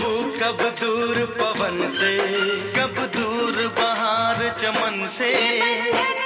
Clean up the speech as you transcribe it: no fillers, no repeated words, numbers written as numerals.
खुशबू कब दूर पवन से, कब दूर बहार चमन से।